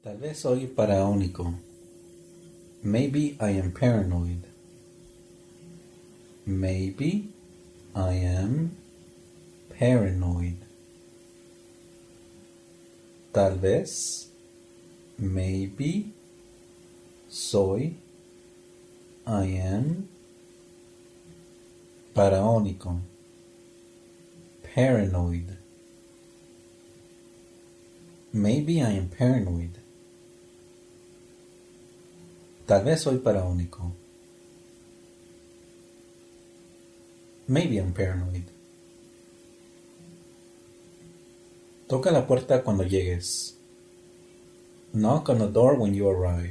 Tal vez soy paranoico. Maybe I am paranoid. Maybe I am paranoid. Tal vez, maybe, soy, I am, paranoico, paranoid. Maybe I am paranoid. Tal vez soy paranoico. Maybe I'm paranoid. Toca la puerta cuando llegues. Knock on the door when you arrive.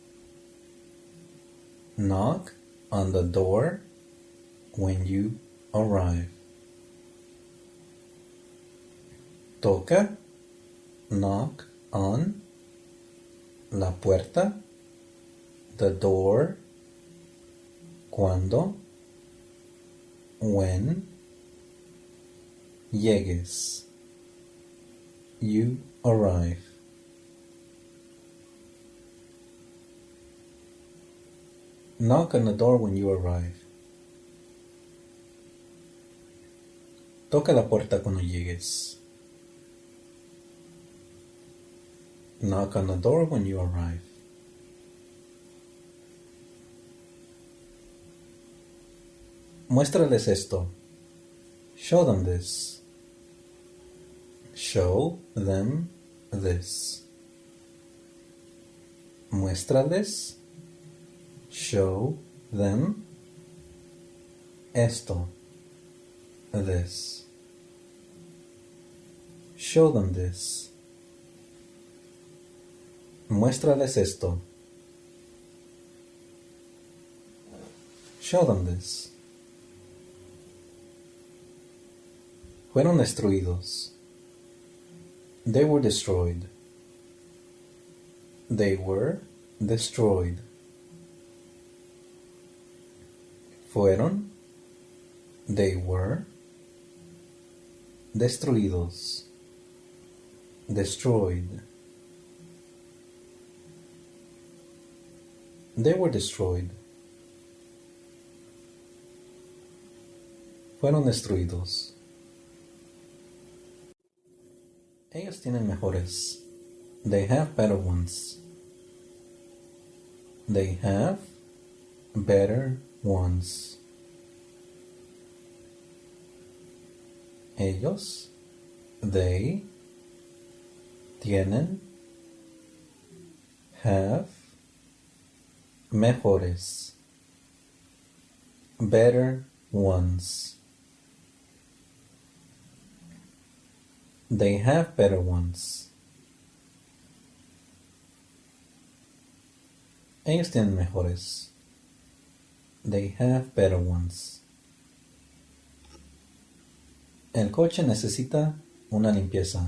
Knock on the door when you arrive. Toca, knock on, la puerta, the door, cuando, when, llegues, you arrive. Knock on the door when you arrive. Toca la puerta cuando llegues. Knock on the door when you arrive. Muéstrales esto. Show them this. Show them this. Muéstrales. Show them esto. This. Show them this. Muéstrales esto. Show them this. Fueron destruidos. They were destroyed. They were destroyed. Fueron. They were. Destruidos. Destroyed. They were destroyed. Fueron destruidos. Ellos tienen mejores. They have better ones. They have better ones. Ellos, they, tienen, have, mejores, better ones. They have better ones. Ellos tienen mejores. They have better ones. El coche necesita una limpieza.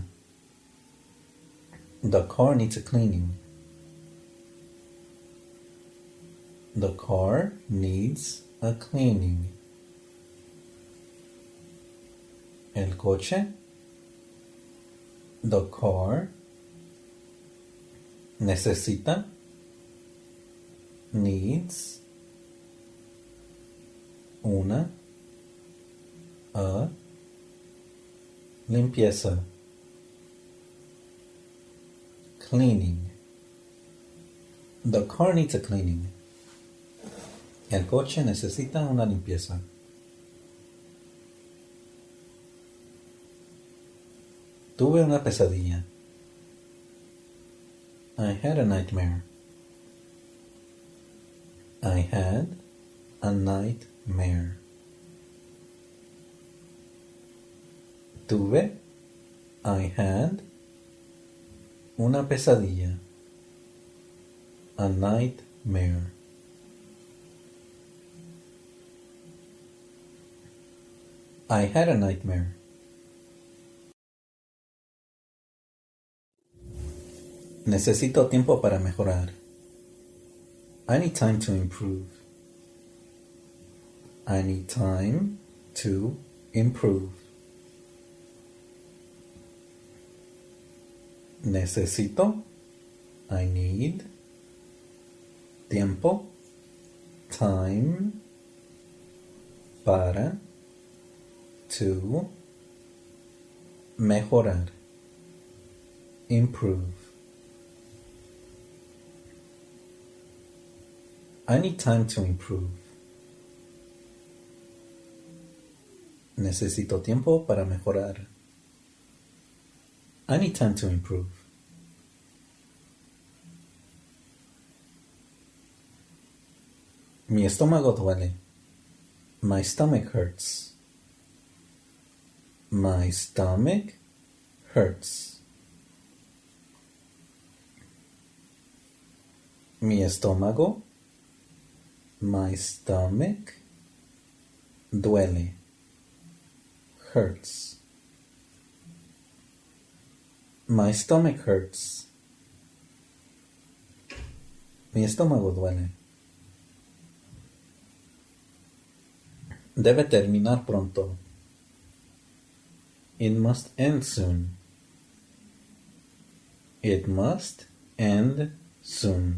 The car needs a cleaning. The car needs a cleaning. El coche. The car. Necesita. Needs. Una. A. Limpieza. Cleaning. The car needs a cleaning. El coche necesita una limpieza. Tuve una pesadilla. I had a nightmare. I had a nightmare. Tuve, I had, una pesadilla. A nightmare. I had a nightmare. Necesito tiempo para mejorar. I need time to improve. I need time to improve. Necesito, I need tiempo, time, para, to, mejorar, improve. I need time to improve. Necesito tiempo para mejorar. I need time to improve. Mi estómago duele. My stomach hurts. My stomach hurts. Mi estómago. My stomach duele. Hurts. My stomach hurts. Mi estómago duele. Debe terminar pronto. It must end soon. It must end soon.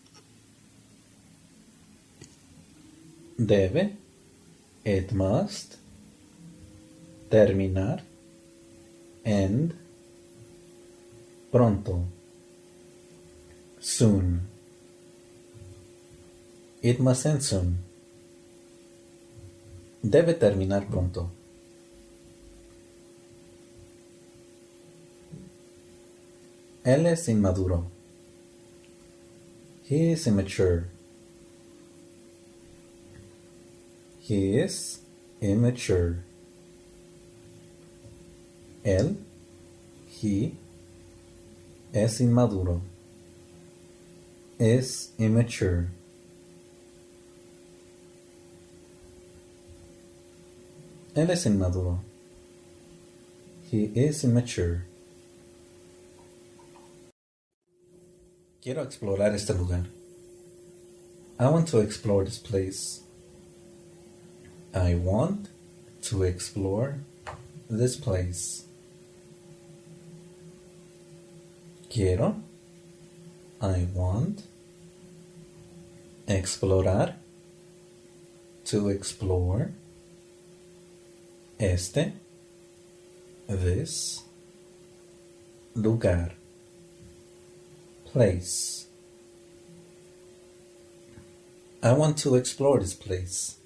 Debe. It must. Terminar. End. Pronto. Soon. It must end soon. Debe terminar pronto. Él es inmaduro. He is immature. He is immature. Él, he, es inmaduro. Es immature. Él es inmaduro. He is immature. Quiero explorar este lugar. I want to explore this place. I want to explore this place. Quiero. I want. Explorar. To explore. Este. This. Lugar. Place. I want to explore this place.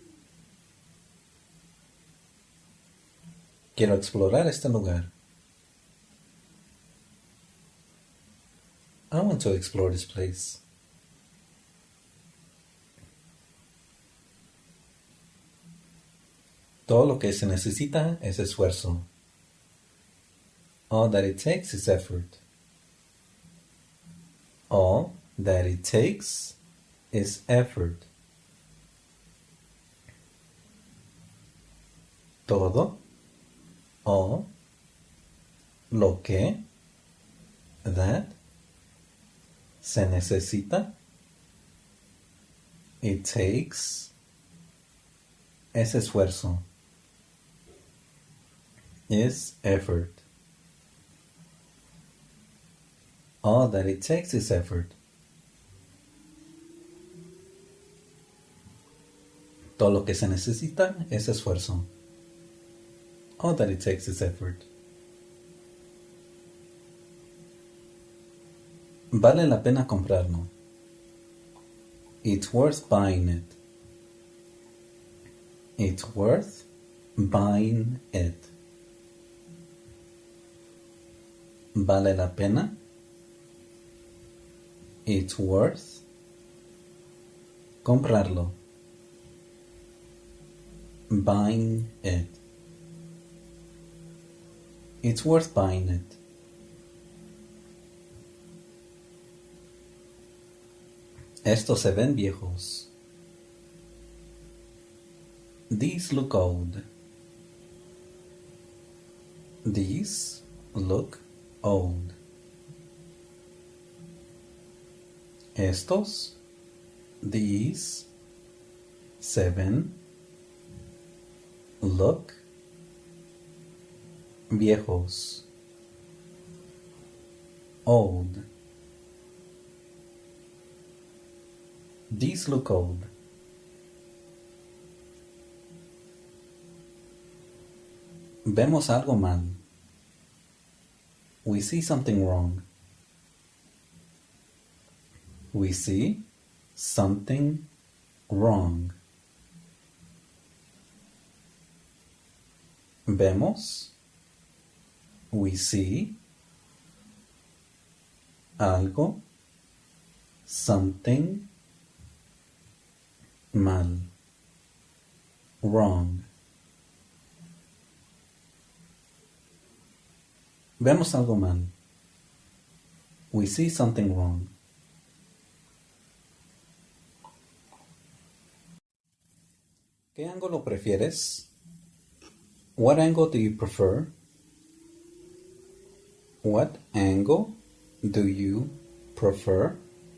Quiero explorar este lugar. I want to explore this place. Todo lo que se necesita es esfuerzo. All that it takes is effort. All that it takes is effort. Todo. All. Lo que. That. Se necesita. It takes. Es esfuerzo. Is effort. All that it takes is effort. Todo lo que se necesita es esfuerzo. All that it takes is effort. Vale la pena comprarlo. It's worth buying it. It's worth buying it. Vale la pena. It's worth comprarlo. Buying it. It's worth buying it. Estos se ven viejos. These look old. These look old. Estos, these, se ven, look, viejos, old. These look old. Vemos algo mal. We see something wrong. We see something wrong. Vemos. We see algo, something mal, wrong. Vemos algo mal. We see something wrong. ¿Qué ángulo prefieres? What angle do you prefer? What angle do you prefer?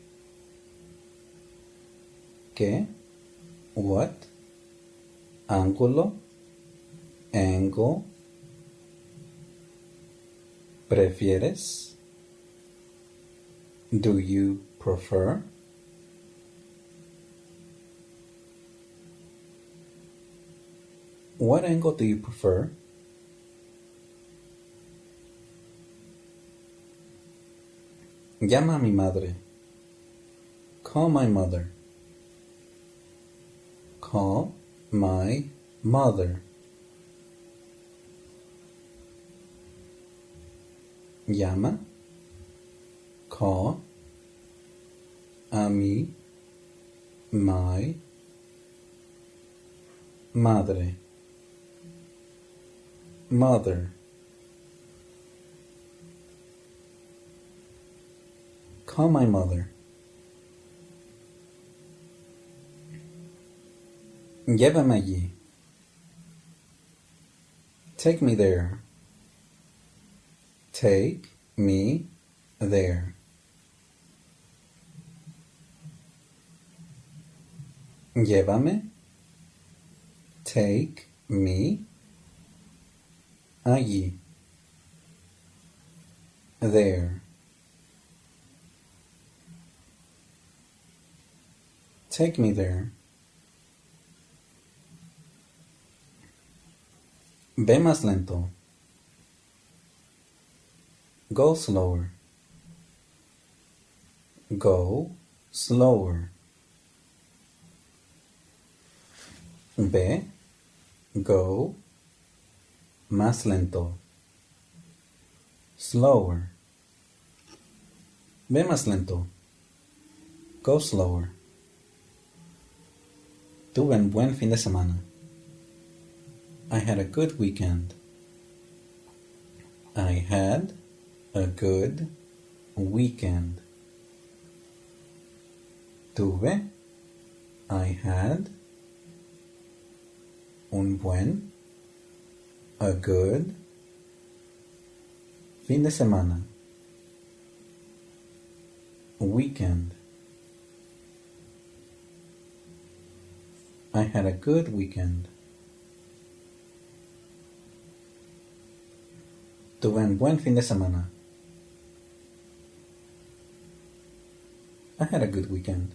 ¿Qué? What? Ángulo. Angle. ¿Prefieres? Do you prefer? What angle do you prefer? Llama a mi madre. Call my mother. Call my mother. Llama. Call a mi, my madre. Mother. Call my mother. Llévame allí. Take me there. Take me there. Llévame. Take me allí. There. Take me there. Ve más lento. Go slower. Go slower. Ve. Go. Más lento. Slower. Ve más lento. Go slower. Tuve un buen fin de semana. I had a good weekend. I had a good weekend. Tuve. I had. Un buen. A good. Fin de semana. Weekend. I had a good weekend. Tuve un buen fin de semana. I had a good weekend.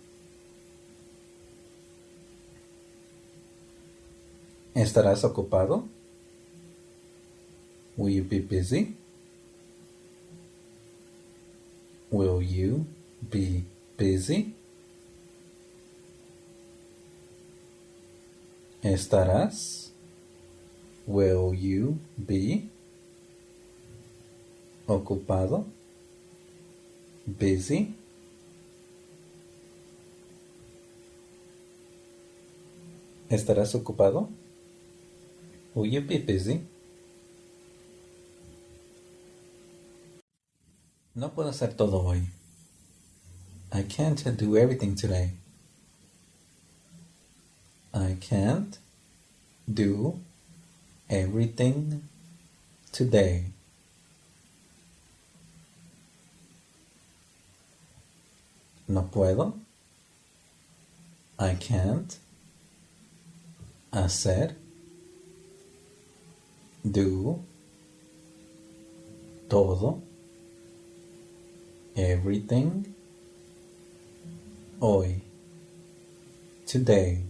¿Estarás ocupado? Will you be busy? Will you be busy? ¿Estarás? Will you be ocupado? Busy? ¿Estarás ocupado? Will you be busy? No puedo hacer todo hoy. I can't do everything today. I can't do everything today. No puedo. I can't hacer, do, todo, everything, hoy. today.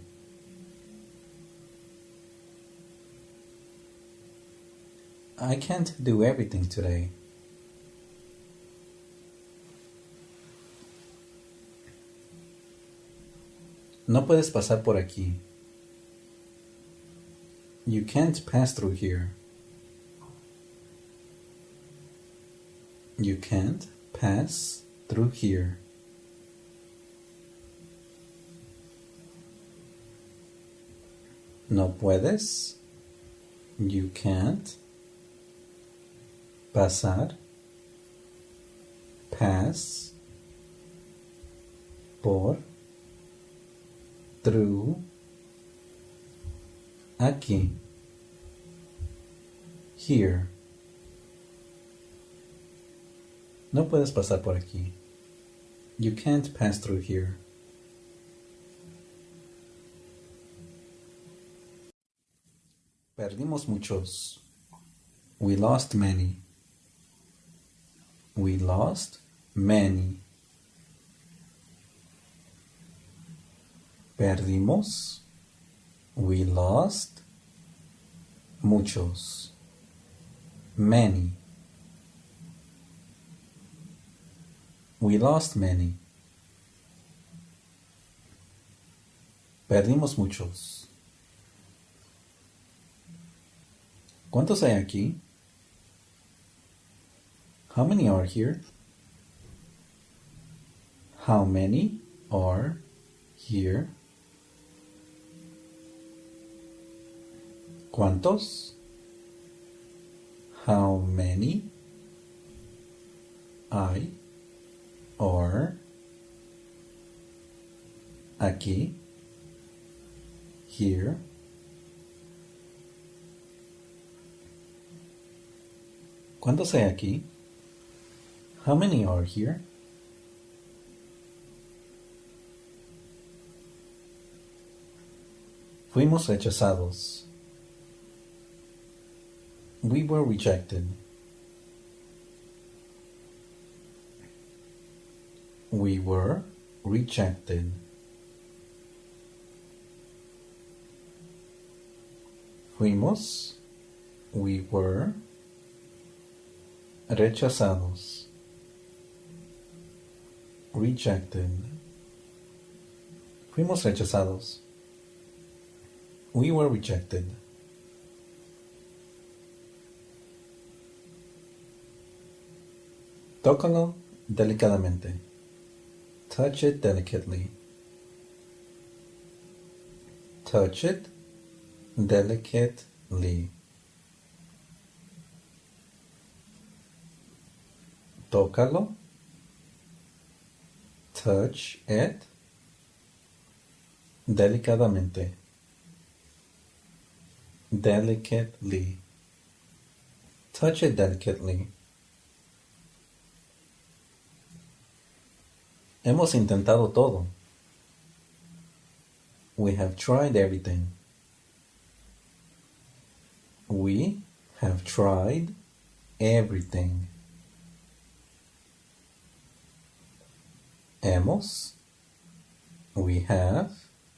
I can't do everything today. No puedes pasar por aquí. You can't pass through here. You can't pass through here. No puedes. You can't. Pasar. Pass. Por. Through. Aquí. Here. No puedes pasar por aquí. You can't pass through here. Perdimos muchos. We lost many. We lost many. Perdimos. We lost muchos. Many. We lost many. Perdimos muchos. ¿Cuántos hay aquí? How many are here? How many are here? ¿Cuántos? How many hay are aquí, here? ¿Cuántos hay aquí? How many are here? Fuimos rechazados. We were rejected. We were rejected. Fuimos. We were rechazados. Rejected. Fuimos rechazados. We were rejected. Tócalo delicadamente. Touch it delicately. Touch it delicately. Tócalo. Touch it delicadamente. Delicately. Touch it delicately. Hemos intentado todo. We have tried everything. We have tried everything. Hemos. We have.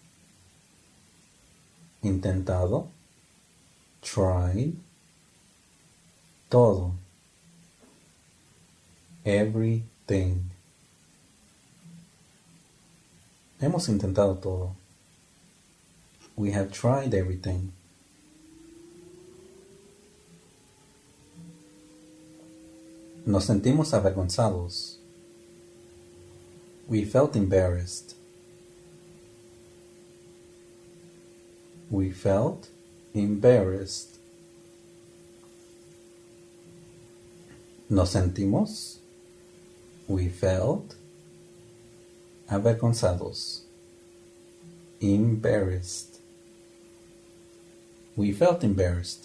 Intentado. Tried. Todo. Everything. Hemos intentado todo. We have tried everything. Nos sentimos avergonzados. We felt embarrassed. We felt embarrassed. Nos sentimos. We felt avergonzados. Embarrassed. We felt embarrassed.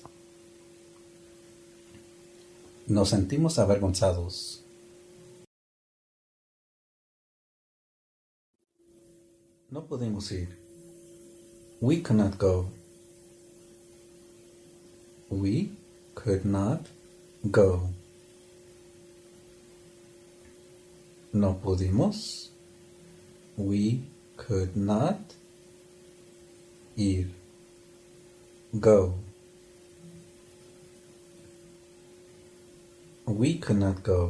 Nos sentimos avergonzados. No pudimos ir. We could not go. We could not go. No pudimos. We could not Ir. Go. We could not go.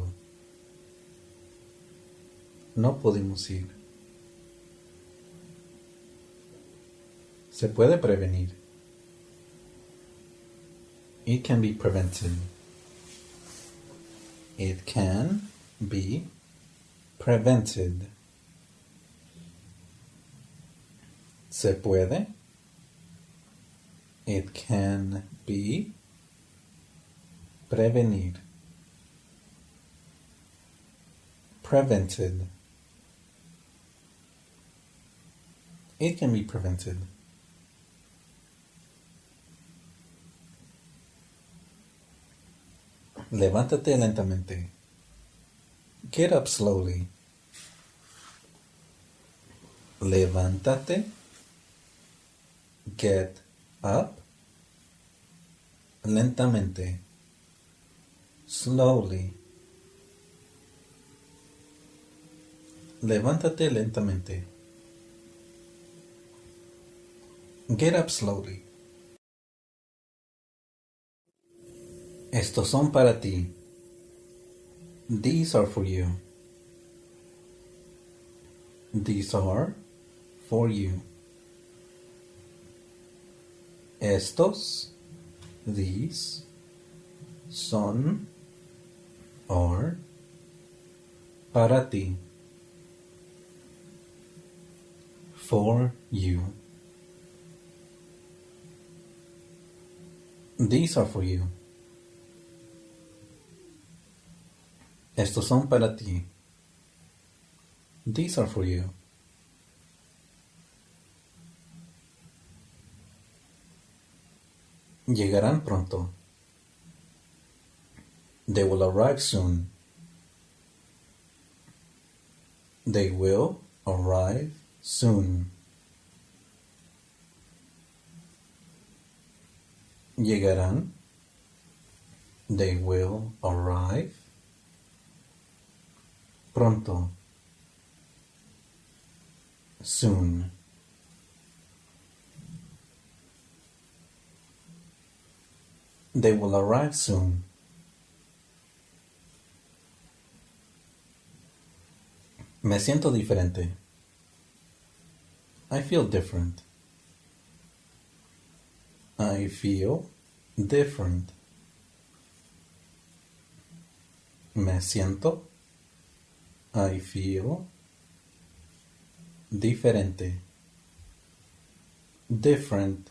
No pudimos ir. Se puede prevenir. It can be prevented. It can be prevented. Se puede. It can be prevenir. Prevented. It can be prevented. Levántate lentamente. Get up slowly. Levántate. Get up. Lentamente. Slowly. Levántate lentamente. Get up slowly. Estos son para ti. These are for you. These are for you. Estos, these, son, are, para ti. For you. These are for you. Estos son para ti. These are for you. Llegarán pronto. They will arrive soon. They will arrive soon. Llegarán. They will arrive pronto. Soon. They will arrive soon. Me siento diferente. I feel different. I feel different. Me siento. I feel diferente. Different.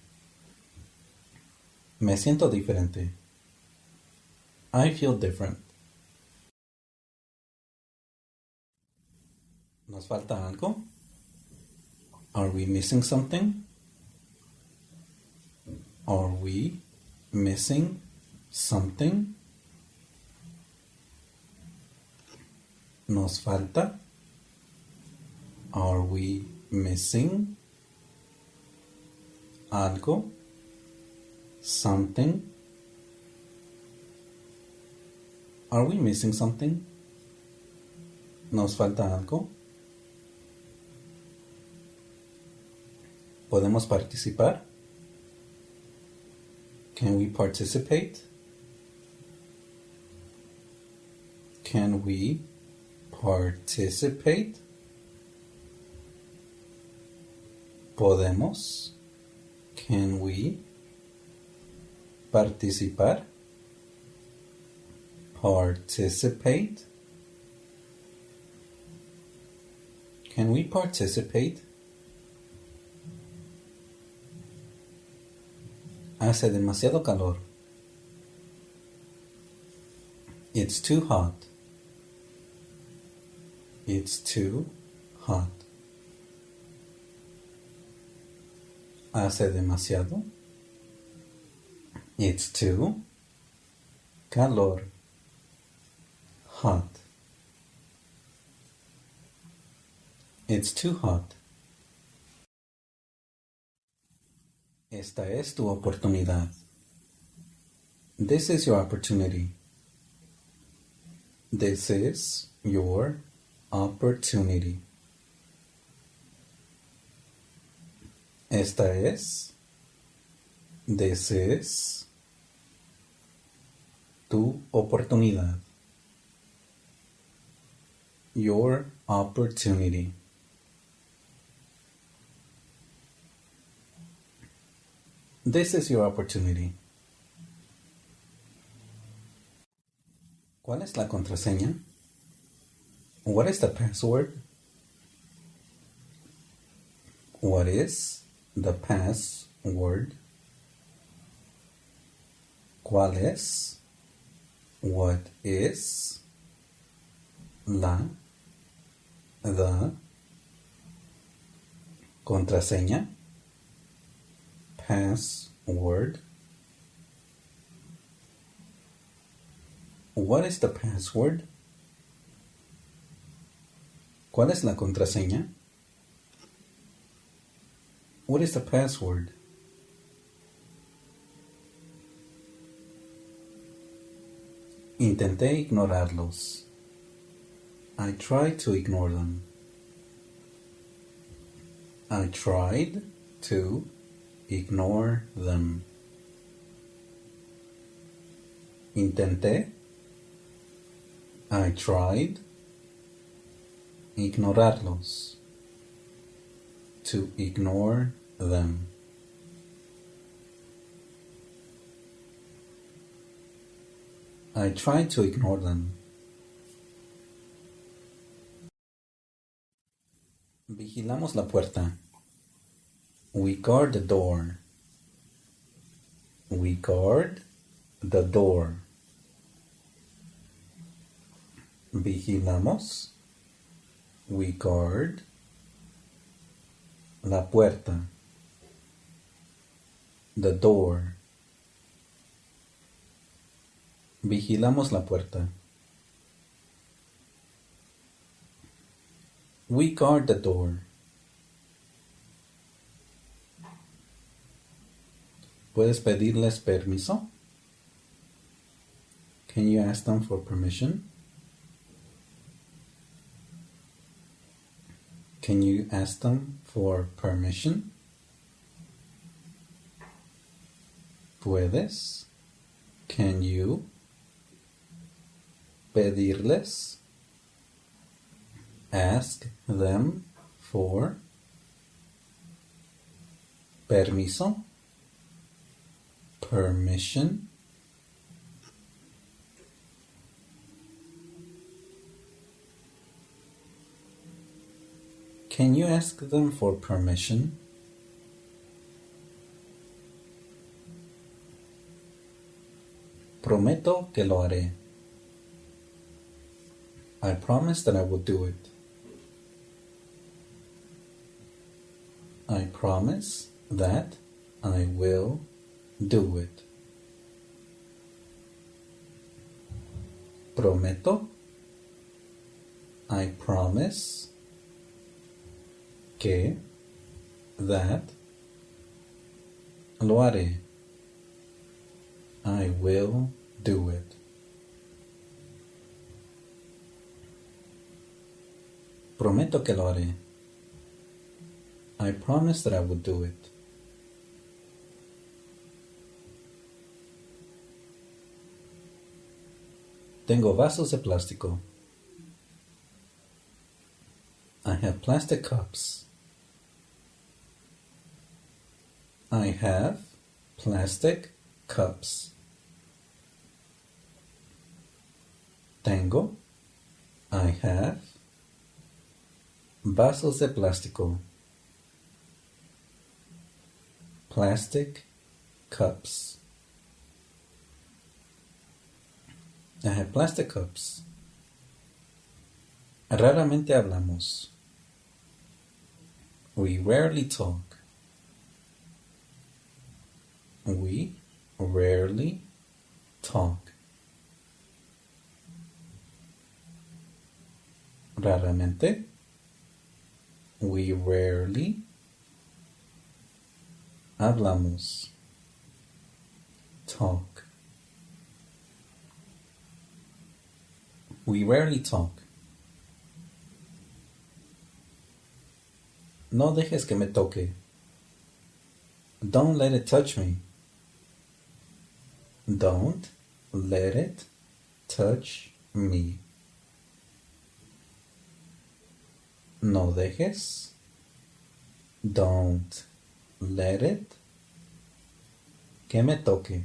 Me siento diferente. I feel different. ¿Nos falta algo? Are we missing something? Are we missing something? ¿Nos falta? Are we missing algo? Something? Are we missing something? ¿Nos falta algo? ¿Podemos participar? Can we participate? Can we participate? ¿Podemos? Can we participar? Participate? Can we participate? Hace demasiado calor. It's too hot. It's too hot. Hace demasiado. It's too calor. Hot. It's too hot. Esta es tu oportunidad. This is your opportunity. This is your opportunity. Esta es. This is. Tu oportunidad. Your opportunity. This is your opportunity. ¿Cuál es la contraseña? What is the password? What is the password? ¿Cuál es? What is the contraseña? Password. What is the password? ¿Cuál es la contraseña? What is the password? Intenté ignorarlos. I tried to ignore them. I tried to ignore them. Intenté. I tried. Ignorarlos. To ignore them. I tried to ignore them. Vigilamos la puerta. We guard the door. We guard the door. Vigilamos. We guard la puerta. The door. Vigilamos la puerta. We guard the door. ¿Puedes pedirles permiso? Can you ask them for permission? Can you ask them for permission? ¿Puedes? Can you pedirles? Ask them for permiso? Permission? Can you ask them for permission? Prometo que lo haré. I promise that I will do it. I promise that I will do it. Prometo. I promise que that lo haré. I will do it. Prometo que lo haré. I promise that I will do it. Tengo vasos de plástico. I have plastic cups. I have plastic cups. Tengo. I have vasos de plástico. Plastic cups. I have plastic cups. Raramente hablamos. We rarely talk. We rarely talk. Raramente. We rarely hablamos. Talk. We rarely talk. No dejes que me toque. Don't let it touch me. Don't let it touch me. No dejes. Don't let it que me toque.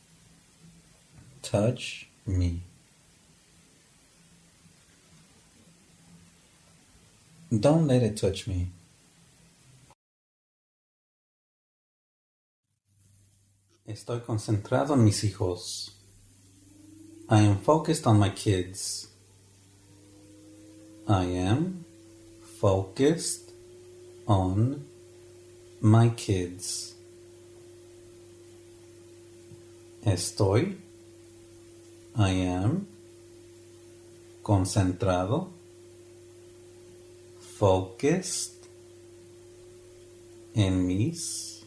Touch me. Don't let it touch me. Estoy concentrado en mis hijos. I am focused on my kids. I am focused on my kids. Estoy. I am. Concentrado. Focused. En mis.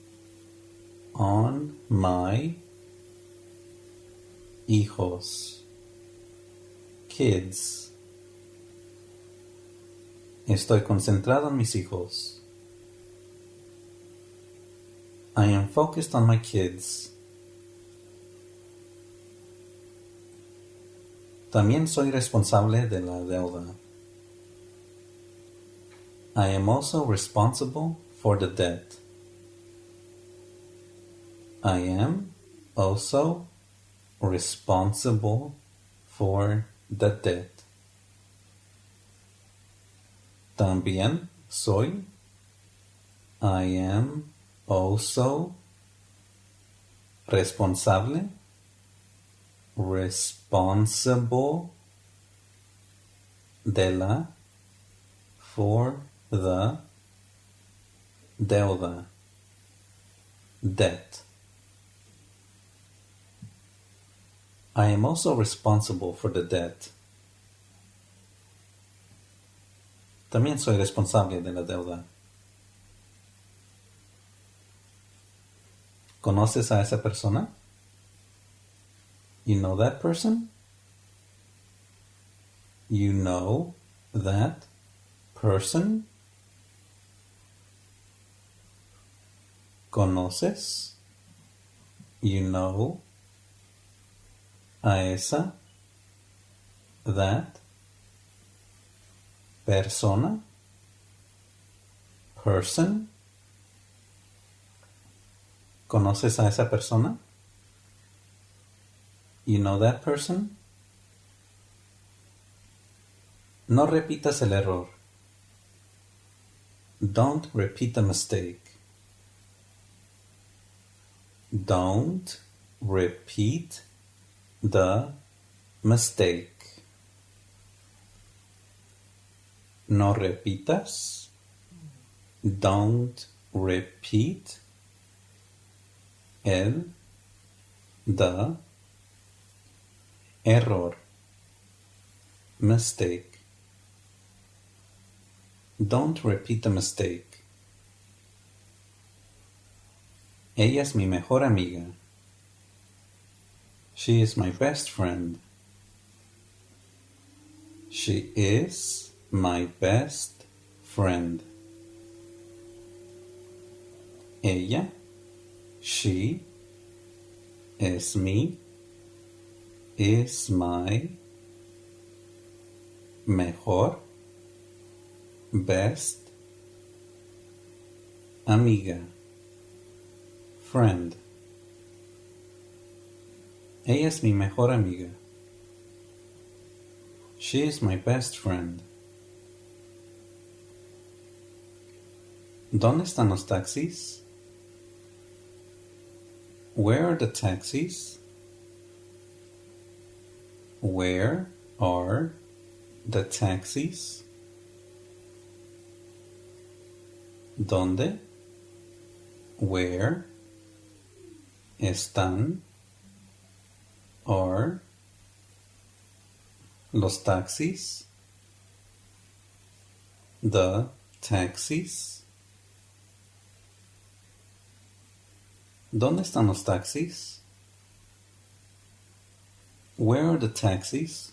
On my. Hijos. Kids. Estoy concentrado en mis hijos. I am focused on my kids. También soy responsable de la deuda. I am also responsible for the debt. I am also responsible for the debt. También soy. I am also responsable. Responsible de la for the deuda. Debt. I am also responsible for the debt. También soy responsable de la deuda. ¿Conoces a esa persona? You know that person? You know that person? ¿Conoces? You know a esa, that, persona, person. ¿Conoces a esa persona? You know that person? No repitas el error. Don't repeat the mistake. Don't repeat the mistake. No repitas. Don't repeat el, the, error, mistake. Don't repeat the mistake. Ella es mi mejor amiga. She is my best friend. She is my best friend. Ella, she, es mi, is my, mejor, best, amiga, friend. Ella es mi mejor amiga. She is my best friend. ¿Dónde están los taxis? Where are the taxis? Where are the taxis? ¿Dónde? Where están are los taxis? The taxis? ¿Dónde están los taxis? Where are the taxis?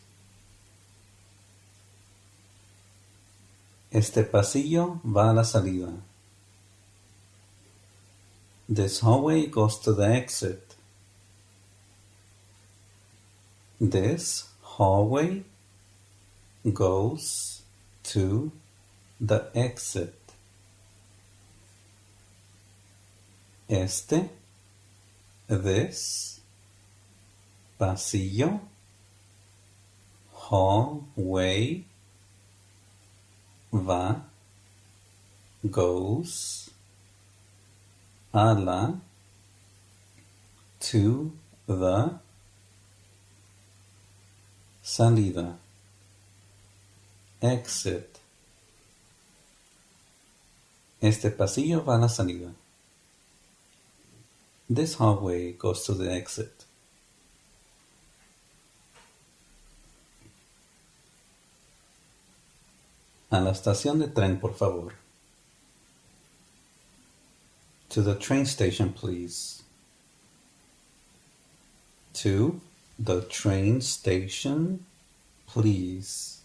Este pasillo va a la salida. This hallway goes to the exit. This hallway goes to the exit. This pasillo, hallway, va, goes, a la, to the, salida, exit. Este pasillo va a la salida. This hallway goes to the exit. A la estación de tren, por favor. To the train station, please. To the train station, please.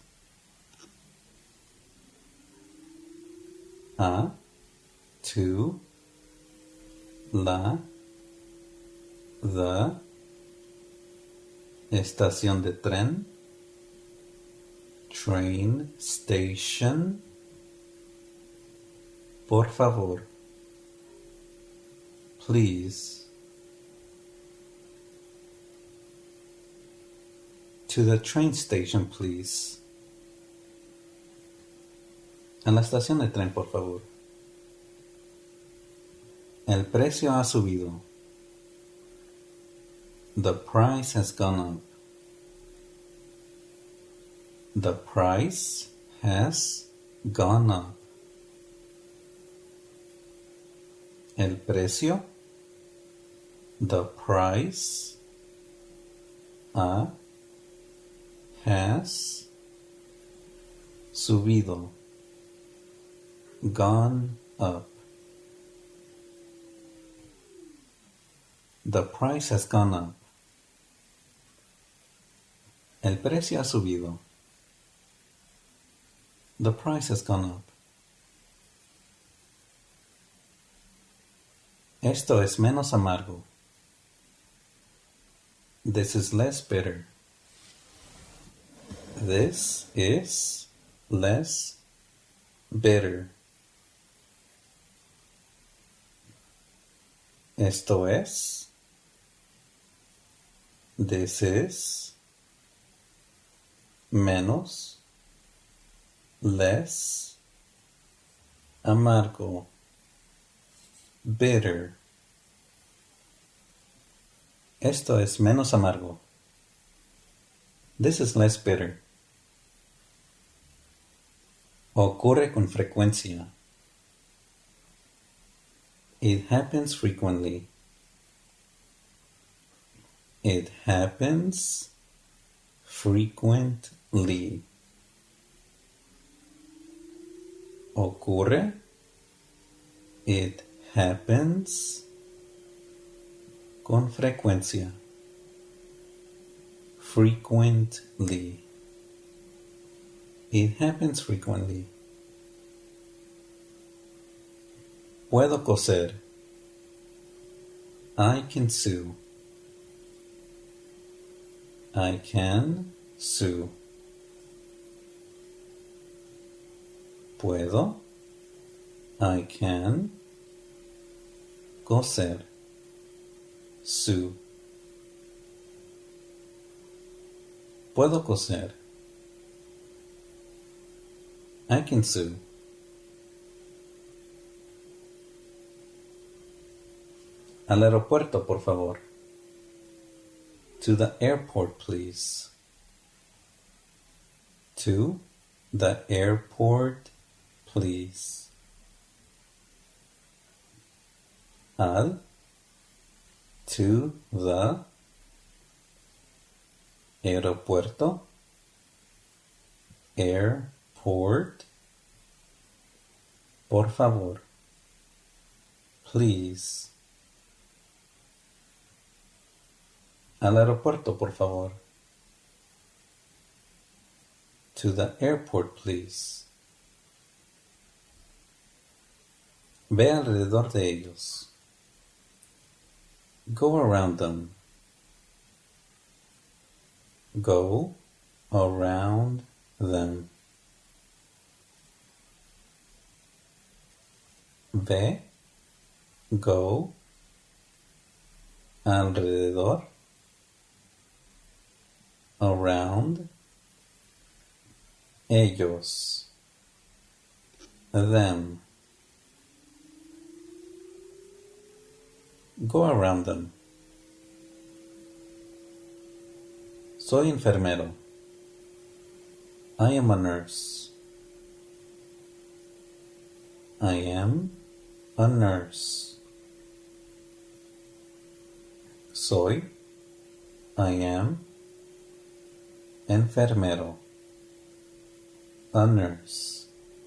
A, to, la, the, estación de tren, train station, por favor, please. To the train station, please. A la estación de tren, por favor. El precio ha subido. The price has gone up. The price has gone up. El precio. The price. Has subido. Gone up. The price has gone up. El precio ha subido. The price has gone up. Esto es menos amargo. This is less bitter. This is less bitter. Esto es. This is. Menos. Less. Amargo. Bitter. Esto es menos amargo. This is less bitter. Ocurre con frecuencia. It happens frequently. It happens frequently. Ocurre. It happens con frecuencia. Frequently. It happens frequently. Puedo coser. I can sew. I can sew. Puedo. I can coser. Sew. Puedo coser. I can sew. Al aeropuerto, por favor. To the airport, please. To the airport, please. Al. To the aeropuerto. Airport. Por favor. Please. Al aeropuerto, por favor. To the airport, please. Ve alrededor de ellos. Go around them. Go around them. Ve, go, alrededor, around, ellos, them. Go around them. Soy enfermero. I am a nurse. I am a nurse. Soy, I am, enfermero, a nurse.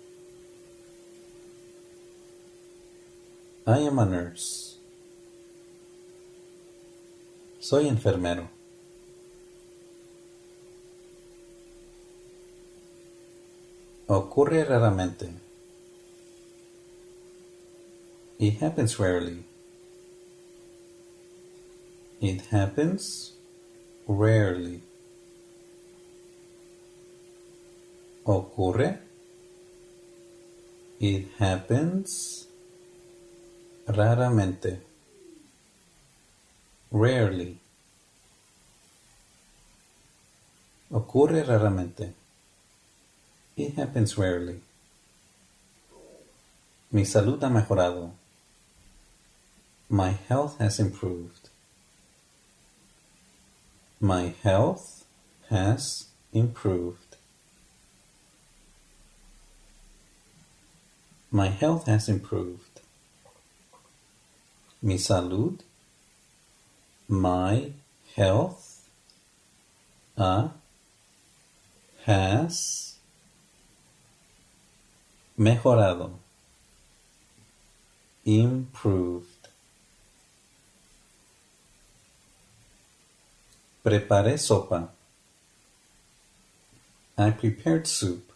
I am a nurse. Soy enfermero. Ocurre raramente. It happens rarely. It happens rarely. Ocurre. It happens raramente. Rarely. Ocurre raramente. It happens rarely. Mi salud ha mejorado. My health has improved. My health has improved. My health has improved. Mi salud, my health, has mejorado. Improved. Preparé sopa. I prepared soup.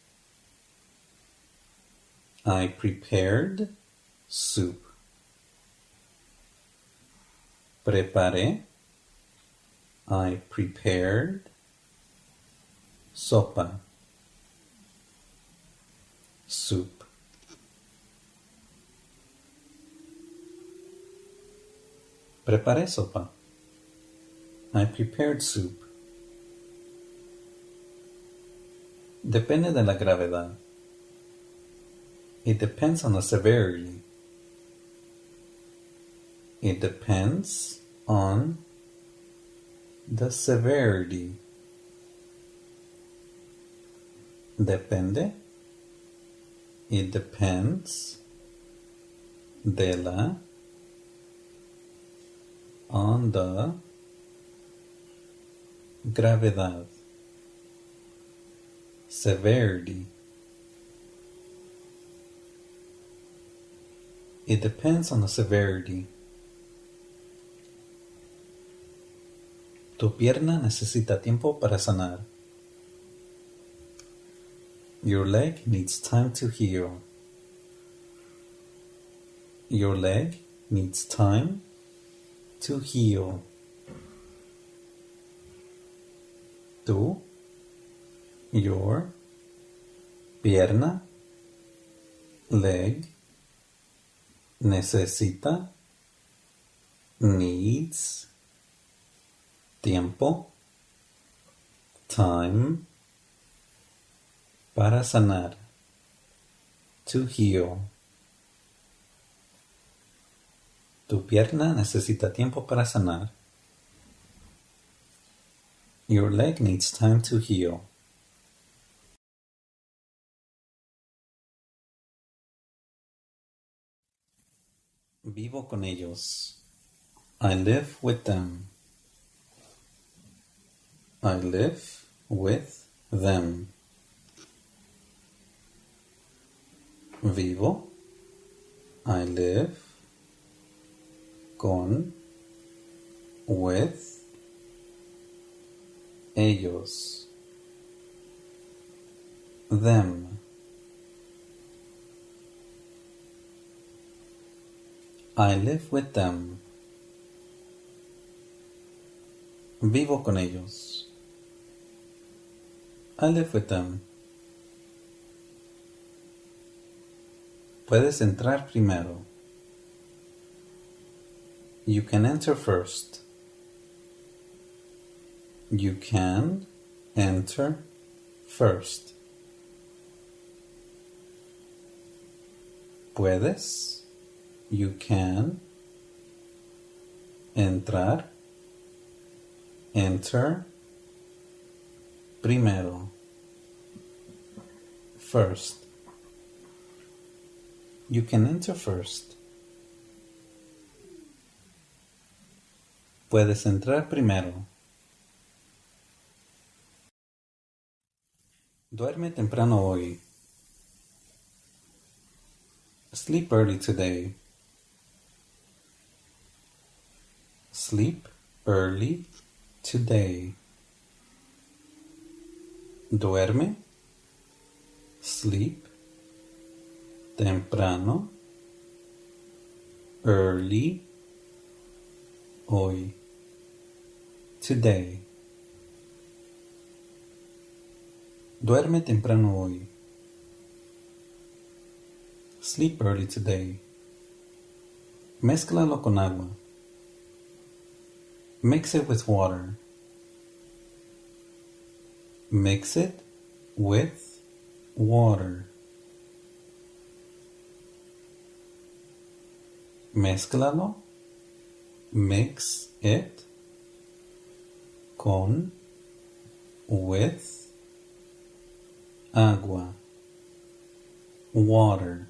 I prepared soup. Preparé. I prepared sopa. Soup. Preparé sopa. I prepared soup. Depende de la gravedad. It depends on the severity. It depends on the severity. Depende. It depends de la on the gravedad. Severity. It depends on the severity. Tu pierna necesita tiempo para sanar. Your leg needs time to heal. Your leg needs time to heal. Tú, your, pierna, leg, necesita, needs, tiempo, time, para sanar, to heal. Tu pierna necesita tiempo para sanar. Your leg needs time to heal. Vivo con ellos. I live with them. I live with them. Vivo. I live con, with, ellos, them. I live with them. Vivo con ellos. I live with them. Puedes entrar primero. You can enter first. You can enter first. Puedes. You can. Entrar. Enter. Primero. First. You can enter first. Puedes entrar primero. Duerme temprano hoy. Sleep early today. Sleep early today. Duerme. Sleep. Temprano. Early. Hoy. Today. Duerme temprano hoy. Sleep early today. Mézclalo con agua. Mix it with water. Mix it with water. Mézclalo. Mix it con with agua. Water.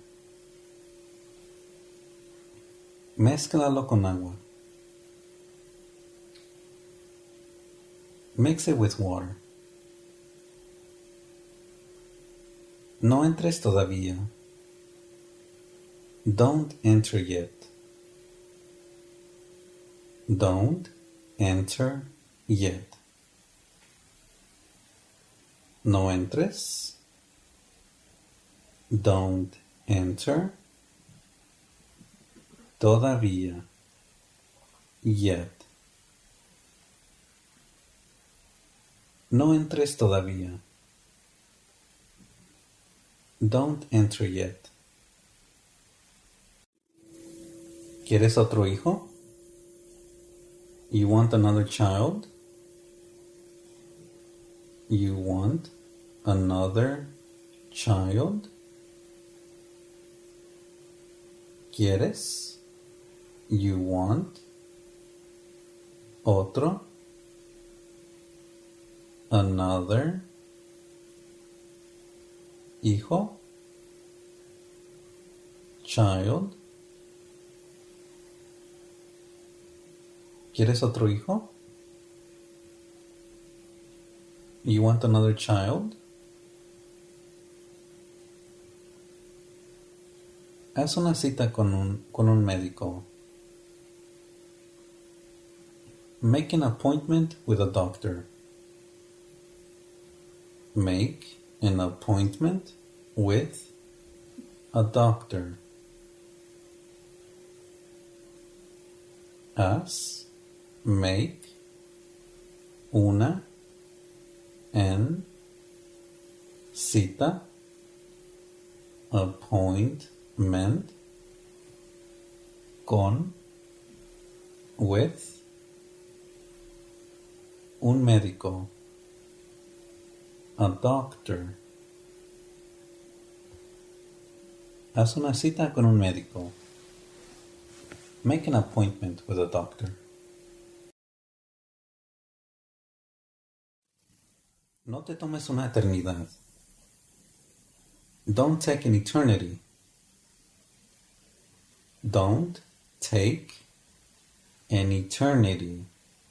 Mézclalo con agua. Mix it with water. No entres todavía. Don't enter yet. Don't enter yet. No entres. Don't enter. Todavía. Yet. No entres todavía. Don't enter yet. ¿Quieres otro hijo? You want another child? You want another child? ¿Quieres? You want otro? Another hijo? Child? ¿Quieres otro hijo? You want another child? Haz una cita con un médico. Make an appointment with a doctor. Make an appointment with a doctor. Haz, make, una, en, cita, appointment, con, with, un médico, a doctor. Haz una cita con un médico. Make an appointment with a doctor. No te tomes una eternidad. Don't take an eternity. Don't take an eternity.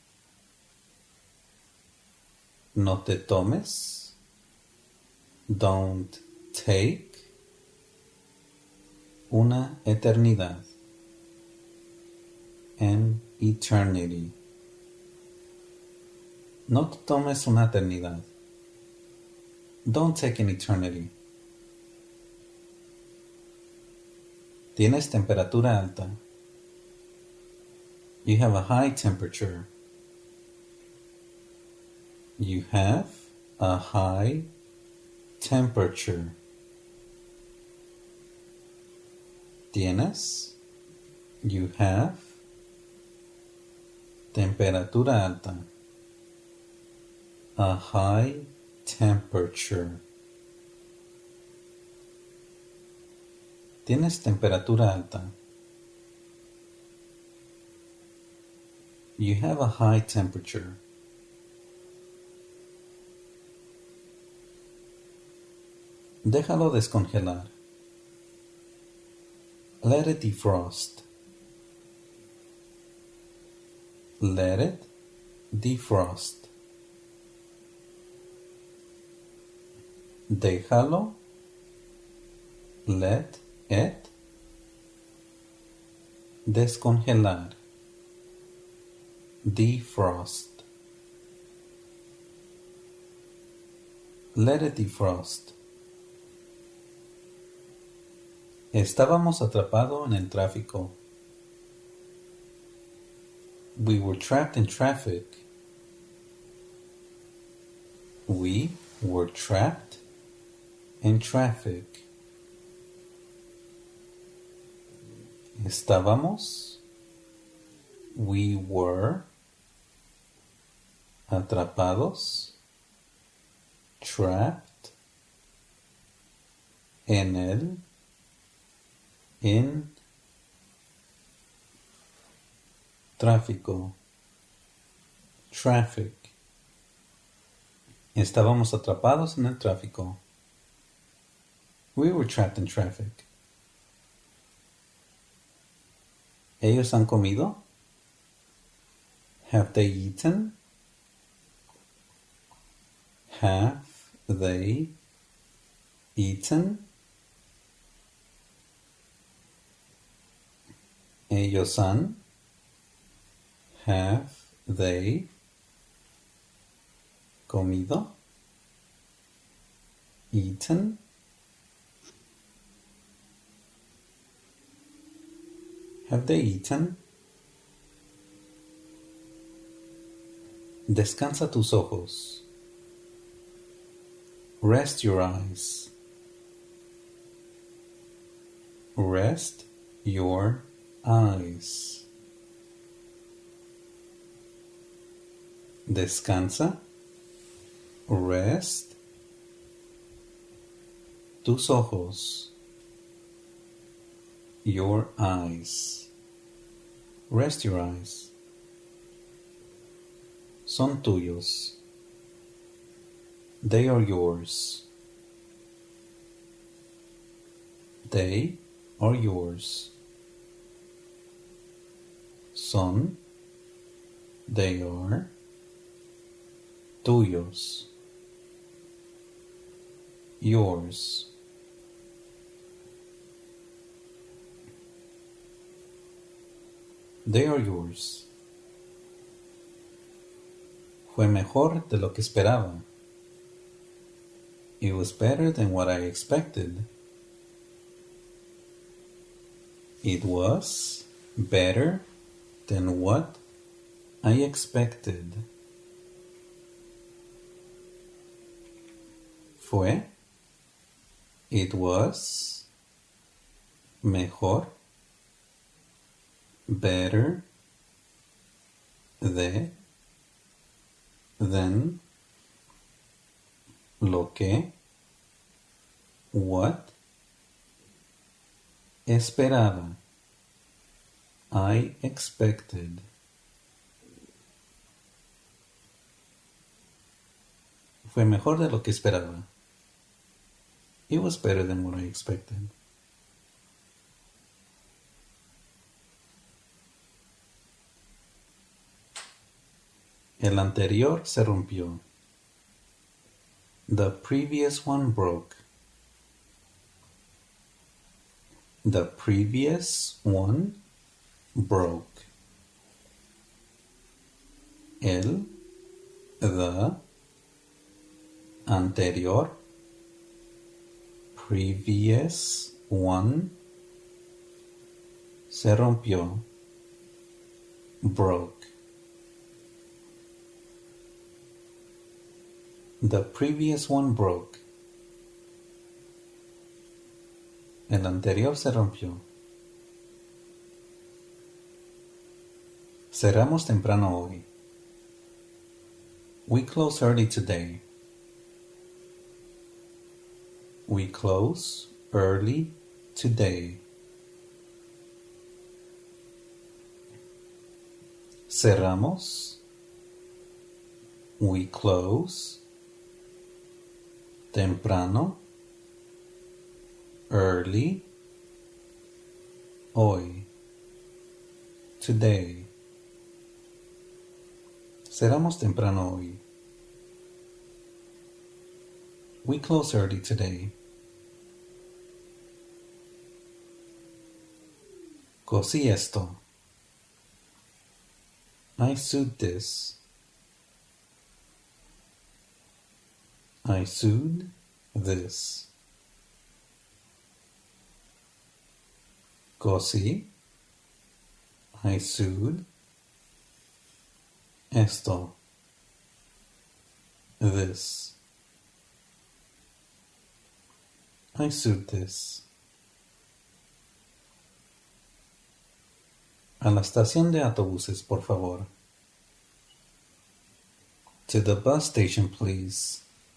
No te tomes. Don't take una eternidad. An eternity. No te tomes una eternidad. Don't take an eternity. Tienes temperatura alta. You have a high temperature. You have a high temperature. Tienes. You have. Temperatura alta. A high temperature. Tienes temperatura alta. You have a high temperature. Déjalo descongelar. Let it defrost. Let it defrost. Déjalo. Let it descongelar. Defrost. Let it defrost. Estábamos atrapados en el tráfico. We were trapped in traffic. We were trapped in traffic. Estábamos. We were atrapados. Trapped en el. In tráfico. Traffic. Estábamos atrapados en el tráfico. We were trapped in traffic. ¿Ellos han comido? Have they eaten? Have they eaten? Ellos han. Have they comido? Eaten? Have they eaten? Descansa tus ojos. Rest your eyes. Rest your eyes. Descansa. Rest tus ojos. Your eyes. Rest your eyes. Son tuyos. They are yours. They are yours. Son. They are tuyos. Yours. They are yours. Fue mejor de lo que esperaba. It was better than what I expected. It was better than what I expected. Fue. It was. Mejor. Better. De. Than. Lo que. What. Esperaba. I expected. Fue mejor de lo que esperaba. It was better than what I expected. El anterior se rompió. The previous one broke. The previous one broke. El, the, anterior, previous one, se rompió, broke. The previous one broke. El anterior se rompió. Cerramos temprano hoy. We close early today. We close early today. Cerramos. We close. Temprano. Early. Hoy. Today. Cerramos temprano hoy. We close early today. Cosí esto. I sewed this. I sewed this. Cosí. I sewed esto. This. I sewed this. A la estación de autobuses, por favor. To the bus station, please.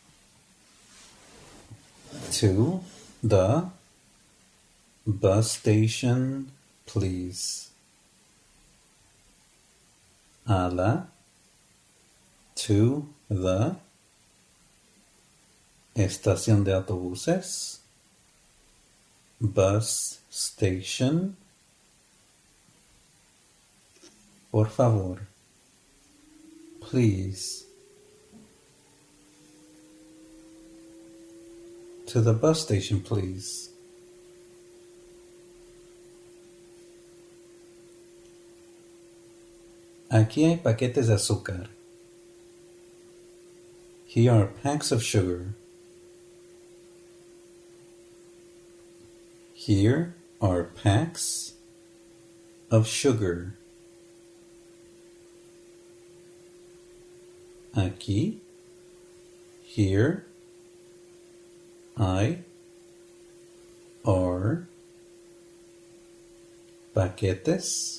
To the bus station, please. A la. To the estación de autobuses. Bus station. Por favor. Please. To the bus station, please. Aquí hay paquetes de azúcar. Here are packs of sugar. Here are packs of sugar. Aquí. Here. I. Are. Paquetes.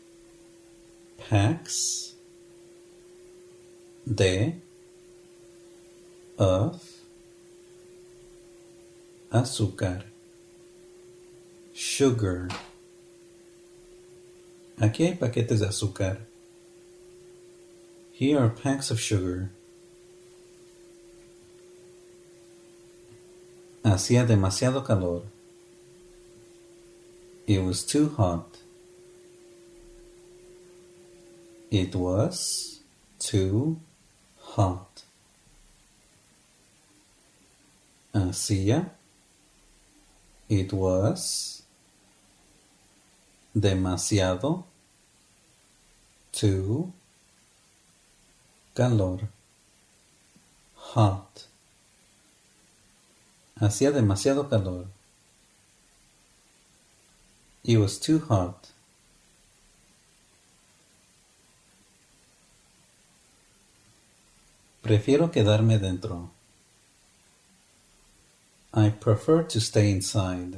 Packs. De. Of. Azúcar. Sugar. Aquí hay paquetes de azúcar. Here are packs of sugar. Hacía demasiado calor. It was too hot. It was too hot. Hacía. It was demasiado. Too. Calor. Hot. Hacía demasiado calor. It was too hot. Prefiero quedarme dentro. I prefer to stay inside.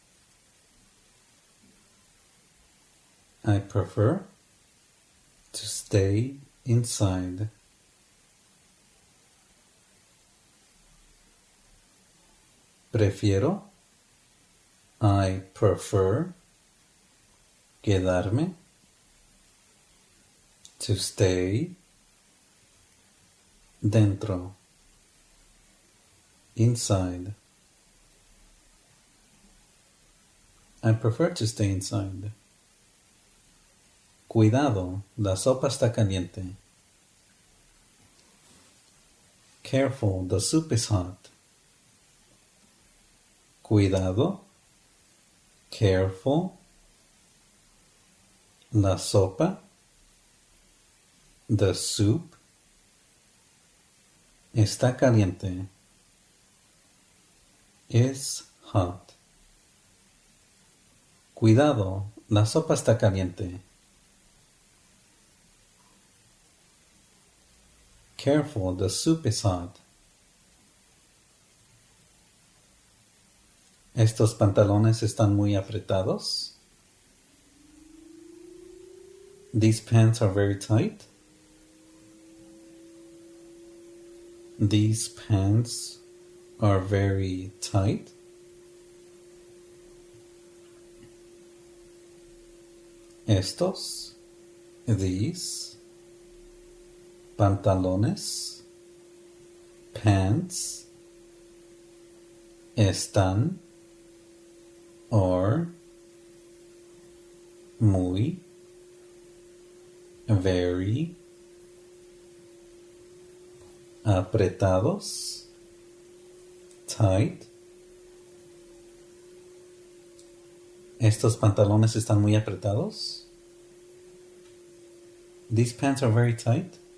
I prefer to stay inside. Prefiero. I prefer. Quedarme. To stay. Dentro. Inside. I prefer to stay inside. Cuidado, la sopa está caliente. Careful, the soup is hot. Cuidado. Careful. La sopa. The soup. Está caliente. Is hot. Cuidado, la sopa está caliente. Careful, the soup is hot. Estos pantalones están muy apretados. These pants are very tight. These pants are very tight. Estos, these, pantalones, pants, están, or, muy, very, apretados, tight. Estos pantalones están muy apretados. These pants are very tight.